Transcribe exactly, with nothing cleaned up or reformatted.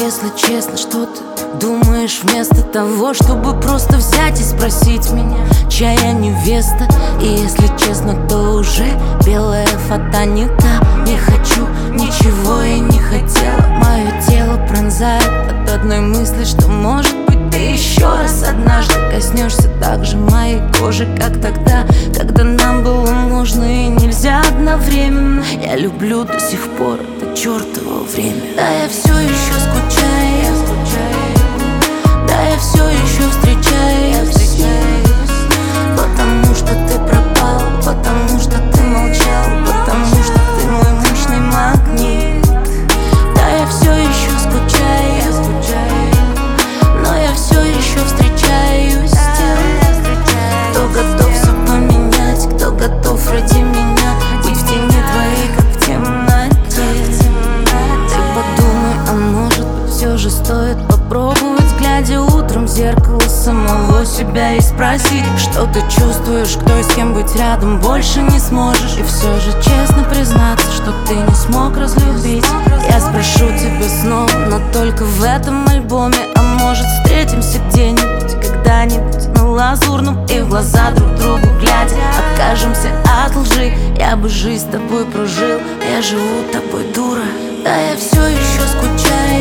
если честно, что ты думаешь вместо того, чтобы просто взять и спросить меня, чья я невеста? И если честно, то уже белая фата не та. Не хочу ничего и не хотела. Мое тело пронзает от одной мысли, что может быть ты еще раз однажды коснешься так же моей кожи, как тогда, когда нам было можно и нельзя одновременно. Я люблю до сих пор это чертово время. Да, я все еще скучаю, я скучаю. Да, я все еще встречаюсь, потому что ты пропал, потому что ты молчал, потому что ты мой мощный магнит. Да, я все еще скучаю, я скучаю, но я все еще встречаюсь с тем, кто готов все поменять, кто готов ради меня быть в тени твоей, как в темноте. Ты подумай, а может быть все же стоит попробовать, глядя утром в зеркало самого себя и спросить, что ты чувствуешь, кто и с кем быть рядом больше не сможешь. И все же честно признаться, что ты не смог разлюбить. Я спрошу тебя снова, но только в этом альбоме. А может встретимся где-нибудь, когда-нибудь на Лазурном, и в глаза друг другу глядя откажемся от лжи. Я бы жизнь с тобой прожил, я живу тобой, дура. Да, я все еще скучаю,